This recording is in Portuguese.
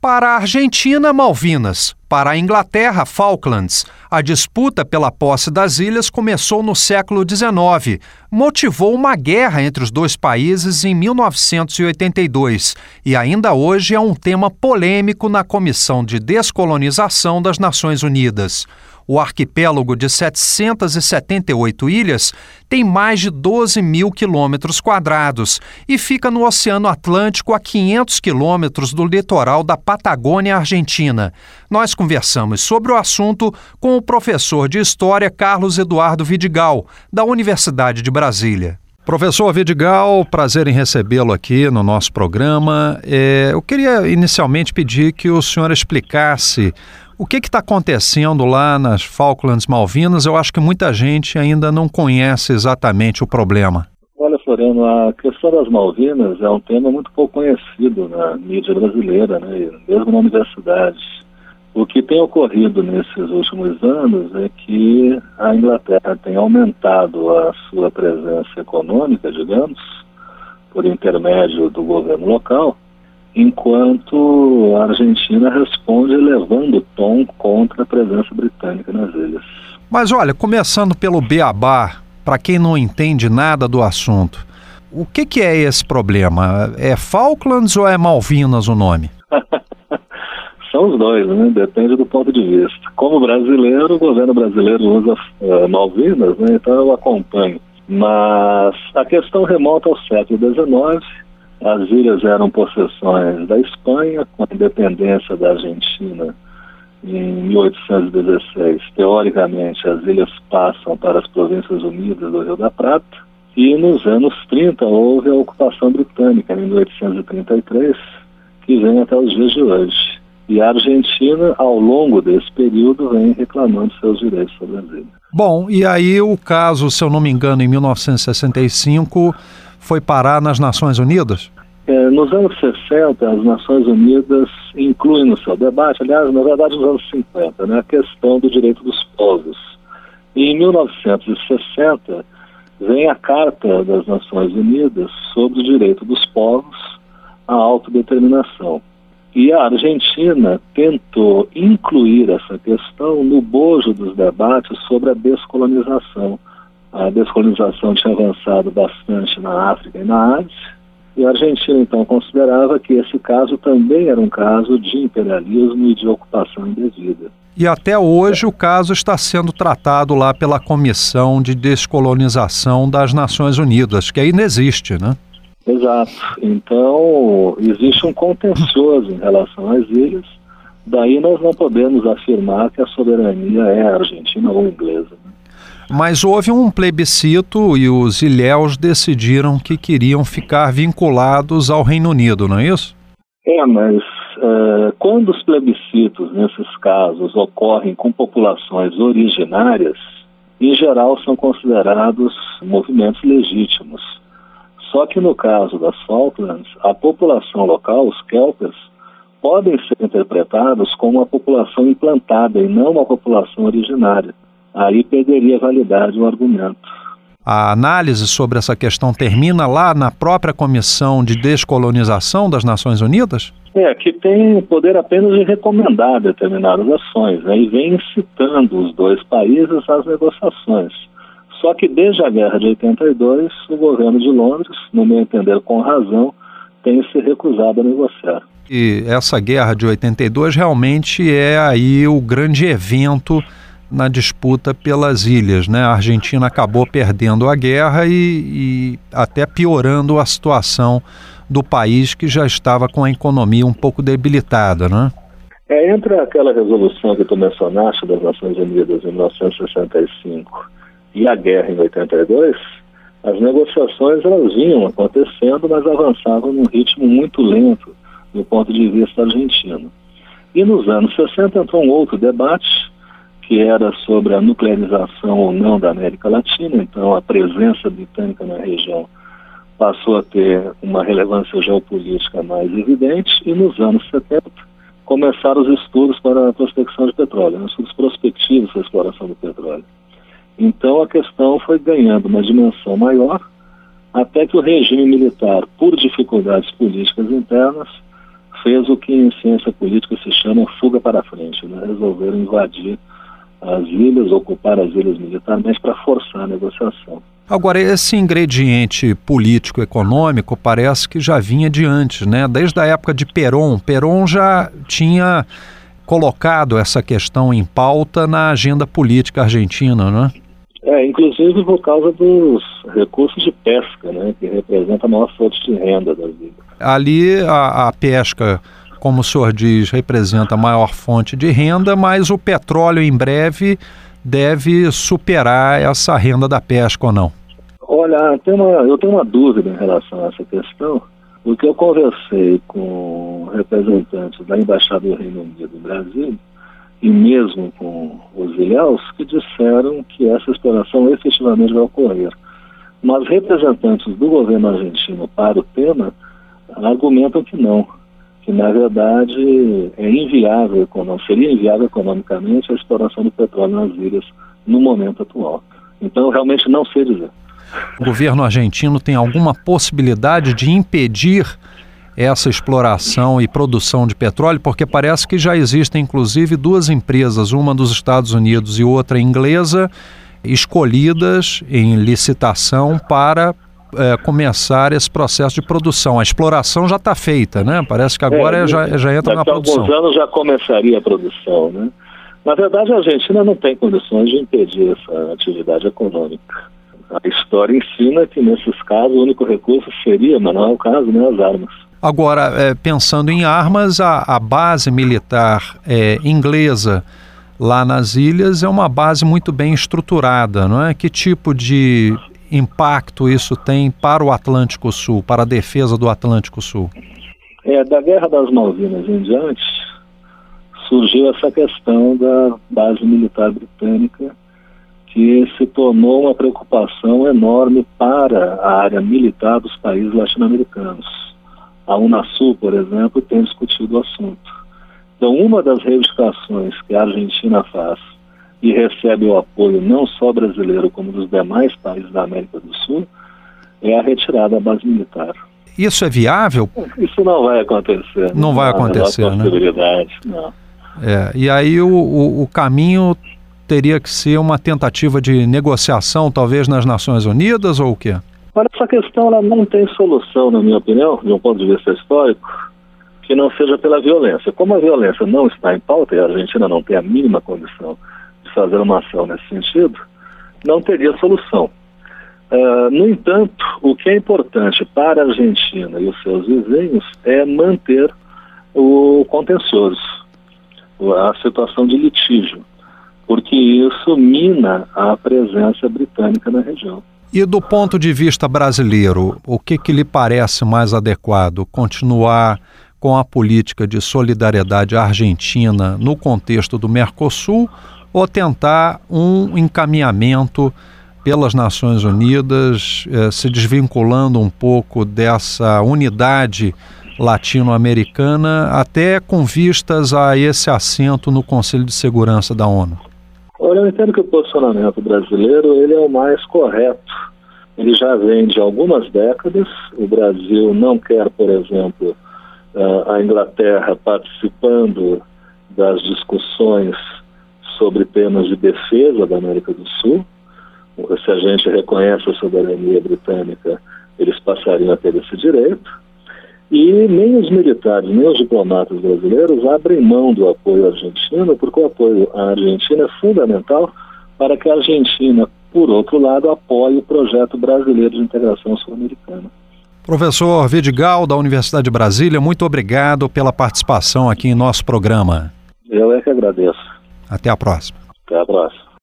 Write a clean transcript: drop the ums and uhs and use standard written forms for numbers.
Para a Argentina, Malvinas. Para a Inglaterra, Falklands. A disputa pela posse das ilhas começou no século XIX. Motivou uma guerra entre os dois países em 1982 e ainda hoje é um tema polêmico na Comissão de Descolonização das Nações Unidas. O arquipélago de 778 ilhas tem mais de 12 mil quilômetros quadrados e fica no Oceano Atlântico a 500 quilômetros do litoral da Patagônia Argentina. Nós conversamos sobre o assunto com o professor de História Carlos Eduardo Vidigal, da Universidade de Brasília. Professor Vidigal, prazer em recebê-lo aqui no nosso programa. Eu queria inicialmente pedir que o senhor explicasse o que está acontecendo lá nas Falklands Malvinas. Eu acho que muita gente ainda não conhece exatamente o problema. Olha, Floriano, a questão das Malvinas é um tema muito pouco conhecido na mídia brasileira, né, mesmo na universidade. O que tem ocorrido nesses últimos anos é que a Inglaterra tem aumentado a sua presença econômica, digamos, por intermédio do governo local, enquanto a Argentina responde elevando o tom contra a presença britânica nas ilhas. Mas olha, começando pelo beabá, para quem não entende nada do assunto, o que é esse problema? É Falklands ou é Malvinas o nome? São os dois, né? Depende do ponto de vista. Como brasileiro, o governo brasileiro usa Malvinas, né? Então eu acompanho. Mas a questão remonta ao século XIX. As ilhas eram possessões da Espanha, com a independência da Argentina em 1816. Teoricamente, as ilhas passam para as Províncias Unidas do Rio da Prata. E nos anos 30 houve a ocupação britânica, em 1833, que vem até os dias de hoje. E a Argentina, ao longo desse período, vem reclamando seus direitos sobre as ilhas. Bom, e aí o caso, se eu não me engano, em 1965, foi parar nas Nações Unidas? Nos anos 60, as Nações Unidas incluem no seu debate, aliás, na verdade nos anos 50, né, a questão do direito dos povos. E em 1960, vem a Carta das Nações Unidas sobre o direito dos povos à autodeterminação. E a Argentina tentou incluir essa questão no bojo dos debates sobre a descolonização. A descolonização tinha avançado bastante na África e na Ásia, e a Argentina então considerava que esse caso também era um caso de imperialismo e de ocupação indevida. E até hoje o caso está sendo tratado lá pela Comissão de Descolonização das Nações Unidas, que ainda existe, né? Exato. Então, existe um contencioso em relação às ilhas, daí nós não podemos afirmar que a soberania é argentina ou inglesa. Né? Mas houve um plebiscito e os ilhéus decidiram que queriam ficar vinculados ao Reino Unido, não é isso? Mas quando os plebiscitos, nesses casos, ocorrem com populações originárias, em geral são considerados movimentos legítimos. Só que no caso das Falklands, a população local, os Kelpers, podem ser interpretados como uma população implantada e não uma população originária. Aí perderia validade o argumento. A análise sobre essa questão termina lá na própria Comissão de Descolonização das Nações Unidas? Que tem o poder apenas de recomendar determinadas ações, né, e vem incitando os dois países às negociações. Só que desde a Guerra de 82, o governo de Londres, no meu entender com razão, tem se recusado a negociar. E essa Guerra de 82 realmente é aí o grande evento na disputa pelas ilhas, né? A Argentina acabou perdendo a guerra e até piorando a situação do país, que já estava com a economia um pouco debilitada, né? Entre aquela resolução que tu mencionaste das Nações Unidas em 1965 e a guerra em 82, as negociações elas vinham acontecendo, mas avançavam num ritmo muito lento do ponto de vista argentino. E nos anos 60 entrou um outro debate, que era sobre a nuclearização ou não da América Latina. Então a presença britânica na região passou a ter uma relevância geopolítica mais evidente, e nos anos 70 começaram os estudos para a prospecção de petróleo, né, estudos prospectivos para a exploração do petróleo. Então a questão foi ganhando uma dimensão maior, até que o regime militar, por dificuldades políticas internas, fez o que em ciência política se chama fuga para frente, né? Resolveram invadir as ilhas, ocupar as ilhas militarmente para forçar a negociação. Agora, esse ingrediente político-econômico parece que já vinha de antes, né? Desde a época de Perón. Perón já tinha colocado essa questão em pauta na agenda política argentina, né? Inclusive por causa dos recursos de pesca, né? Que representa a maior fonte de renda das ilhas. Ali a pesca, como o senhor diz, representa a maior fonte de renda, mas o petróleo em breve deve superar essa renda da pesca ou não? Olha, eu tenho uma dúvida em relação a essa questão, porque eu conversei com representantes da Embaixada do Reino Unido no Brasil e mesmo com os ilhéus que disseram que essa exploração efetivamente vai ocorrer. Mas representantes do governo argentino para o tema argumentam que não, que na verdade seria inviável economicamente a exploração do petróleo nas ilhas no momento atual. Então eu realmente não sei dizer. O governo argentino tem alguma possibilidade de impedir essa exploração e produção de petróleo? Porque parece que já existem inclusive duas empresas, uma dos Estados Unidos e outra inglesa, escolhidas em licitação para começar esse processo de produção. A exploração já está feita, né? Parece que agora já entra na produção. Daqui a alguns anos já começaria a produção, né? Na verdade, a Argentina não tem condições de impedir essa atividade econômica. A história ensina que, nesses casos, o único recurso seria, mas não é o caso, né, as armas. Agora, pensando em armas, a base militar inglesa lá nas ilhas é uma base muito bem estruturada, não é? Que tipo de impacto isso tem para o Atlântico Sul, para a defesa do Atlântico Sul? Da Guerra das Malvinas em diante, surgiu essa questão da base militar britânica, que se tornou uma preocupação enorme para a área militar dos países latino-americanos. A Unasul, por exemplo, tem discutido o assunto. Então, uma das reivindicações que a Argentina faz e recebe o apoio não só brasileiro, como dos demais países da América do Sul, é a retirada da base militar. Isso é viável? Isso não vai acontecer. Não vai acontecer, né? Não. E aí o caminho teria que ser uma tentativa de negociação, talvez nas Nações Unidas, ou o quê? Para essa questão, ela não tem solução, na minha opinião, de um ponto de vista histórico, que não seja pela violência. Como a violência não está em pauta e a Argentina não tem a mínima condição de fazer uma ação nesse sentido, não teria solução. No entanto, o que é importante para a Argentina e os seus vizinhos é manter o contencioso, a situação de litígio, porque isso mina a presença britânica na região. E do ponto de vista brasileiro, o que lhe parece mais adequado? Continuar com a política de solidariedade argentina no contexto do Mercosul ou tentar um encaminhamento pelas Nações Unidas, se desvinculando um pouco dessa unidade latino-americana, até com vistas a esse assento no Conselho de Segurança da ONU? Olha, eu entendo que o posicionamento brasileiro ele é o mais correto. Ele já vem de algumas décadas. O Brasil não quer, por exemplo, a Inglaterra participando das discussões sobre temas de defesa da América do Sul. Se a gente reconhece a soberania britânica, eles passariam a ter esse direito. E nem os militares, nem os diplomatas brasileiros abrem mão do apoio argentino, porque o apoio à Argentina é fundamental para que a Argentina, por outro lado, apoie o projeto brasileiro de integração sul-americana. Professor Vidigal, da Universidade de Brasília, muito obrigado pela participação aqui em nosso programa. Eu é que agradeço. Até a próxima. Até a próxima.